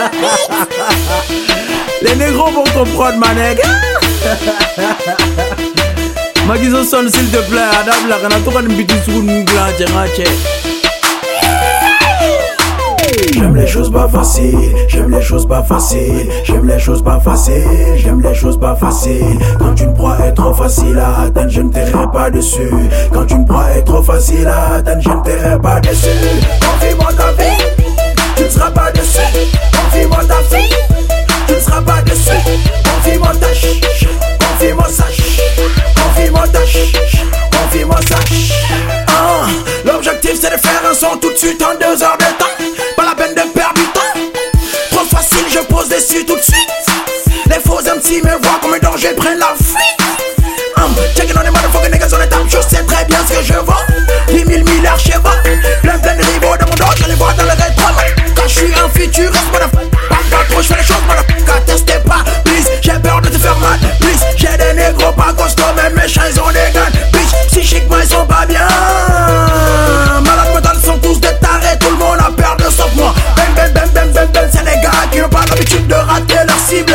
Les négros vont comprendre, ma nègre. Magizo son, s'il te plaît, Adam la kana toka n'biti sou n'glan tchengache. J'aime les choses pas faciles, j'aime les choses pas faciles, j'aime les choses pas faciles, j'aime les choses pas faciles. Quand une proie est trop facile à atteindre, je ne t'aimerai pas dessus. Quand une proie est trop facile à atteindre, je ne t'aimerai pas dessus. Confie-moi ta vie, tu ne seras pas dessus. Confie-moi ta fille, tu ne seras pas dessus. Confie-moi ta chiche, confie-moi sa chiche, confie-moi ta chiche, confie-moi sa chiche. L'objectif c'est de faire un son tout de suite en 2 heures de temps. Pas la peine de perdre du temps. Trop facile, je pose dessus tout de suite. Les faux MC me voient comme un danger, prennent la fuite. Check it on the motherfucking niggas on the top. Je sais très bien ce que je vends. 10 000 milliards chez moi. Plein de rivaux dans mon dos, je les vois dans le rétro. Quand je suis un futuriste, motherfucker. Pas trop, je fais les choses, motherfucker. Testez pas, please, j'ai peur de te faire mal. Please, j'ai des négros pas costauds, même méchants, ils ont des guns. Bitch, psychiquement ils sont pas bien. Malades mentales sont tous des tarés. Tout le monde a peur de sauf moi. Bang, bang, bang, bang, bang, bang. C'est les gars qui n'ont pas l'habitude de rater leur cible.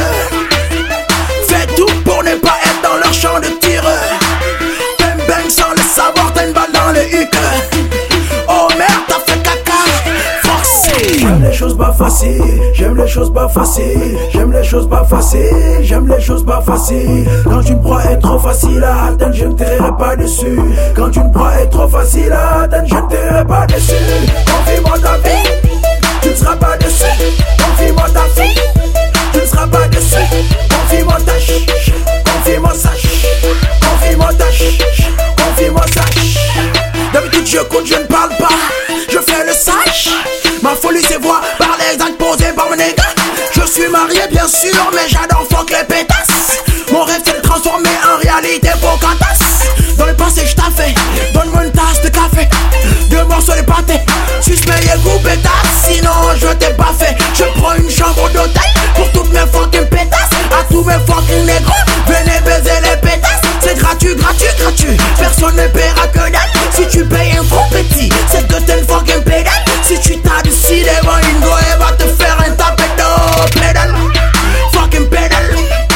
Fais tout pour ne pas être dans leur champ de tir. Bang, bang, sans le savoir, t'as une balle dans le huc. Oh merde, t'as fait caca. Forcé. J'aime les choses pas faciles, j'aime les choses pas faciles, j'aime les choses pas faciles, j'aime les choses pas faciles. Quand une proie est trop facile à atteindre, je ne t'aimerai pas dessus. Quand une proie est trop facile à atteindre, je ne t'aimerai pas dessus. Confie-moi ta vie, tu ne seras pas dessus. Confie-moi ta fille, tu ne seras pas dessus. Confie-moi ta chiche, confie-moi sa chiche, confie-moi ta chiche, confie-moi sa chiche. D'habitude je coûte, je ne parle pas, je fais le sage. Ma folie c'est voir par les actes posés par mon nègre. Je suis marié bien sûr, mais j'adore fuck les pétasses. Mon rêve c'est de transformer en réalité vos cantasses. Dans le passé je t'ai donne-moi une tasse de café, 2 morceaux de pâté, suspect et goût pétasse. Sinon je t'ai pas fait. Je prends une chambre d'hôtel pour toutes mes fucking pétasses. À tous mes fucking négros, venez baiser les pétasses. C'est gratuit, gratuit, gratuit. Personne ne paiera que dalle. Si tu payes un faux petit, c'est que t'es une fucking pédale. Si tu t'as décidé devant une go, elle va te faire un tapet de pédale. Fucking pédale,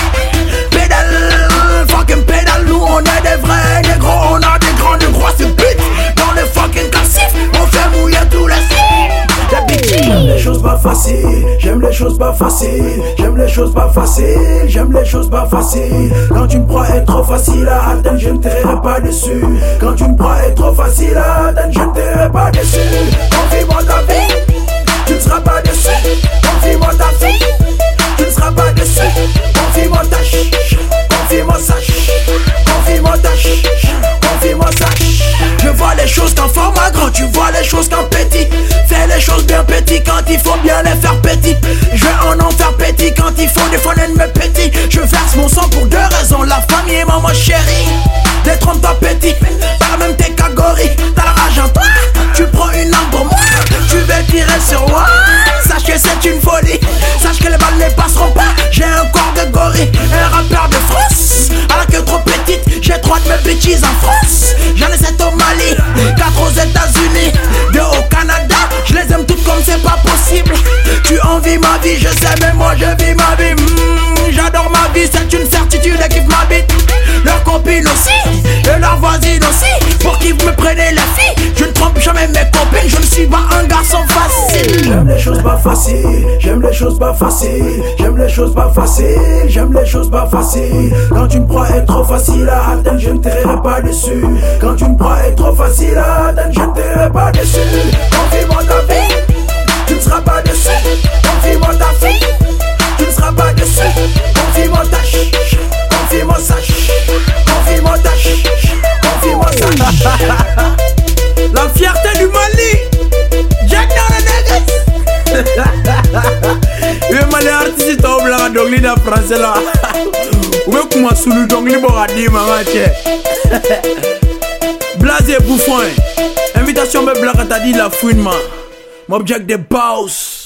pédale, fucking pédale. Nous on est des vrais négros, on a des grandes grosses putes. Dans le fucking classif, on fait mouiller tous les sites. J'aime les choses pas faciles, j'aime les choses pas faciles, j'aime les choses pas faciles, j'aime les choses pas faciles. Quand une proie est trop facile à atteindre, je ne t'aimerai pas dessus. Quand une proie est trop facile à atteindre, je ne t'aimerai pas dessus. Confie-moi ta vie, tu ne seras pas dessus. Confie-moi ta fille, tu ne seras pas dessus. Confie-moi ta chiche, confie-moi sa chiche, confie-moi ta chiche, confie-moi sa chiche. Je vois les choses qu'en format grand, tu vois les choses qu'en petit. Fais les choses bien petit quand il faut bien les faire petit. Je vais en faire petit quand il faut des fois me petit. Je verse mon sang pour 2 raisons, la famille et maman chérie. Détrompe-toi petit, pas la même catégorie. T'as la rage en toi, tu prends une arme pour moi. Tu veux tirer sur moi, sache que c'est une folie. Sache que les balles ne passeront pas, j'ai un corps de gorille. Un rappeur de France, à la queue trop petite. J'ai 3 de mes bêtises en France. J'en ai 7 au Mali, 4 aux États-Unis, 2 au Canada. Je les aime toutes comme c'est pas possible. Tu envies ma vie, je sais, mais moi je vis ma vie. J'adore ma vie, c'est une certitude, et kiffe ma bite. Leurs copines aussi, et leurs voisines aussi. Pour qui vous me prenez la fille, je ne trompe jamais mes copines. Je ne suis pas un garçon facile. J'aime les choses pas faciles, j'aime les choses pas faciles, j'aime les choses pas faciles, j'aime les choses pas faciles. Quand une proie est trop facile à atteindre, je ne t'aimerai pas dessus. Quand une proie est trop facile à atteindre, je ne t'aimerai pas dessus. Confie-moi ta vie, tu ne seras pas dessus. Confie-moi ta fille, tu ne seras pas dessus. Confie-moi ta chiche, confie-moi sa chiche, confie-moi ta chiche, confie-moi sa chiche. La fierté du Mali, Jack dans le nègre. Le Mali artiste est au blanc, donc il est français là. Ou bien comment sous donc il va dire maman tiens. Blasé bouffon. Invitation me blanc t'as dit la fouine man. Mob Jack des boss.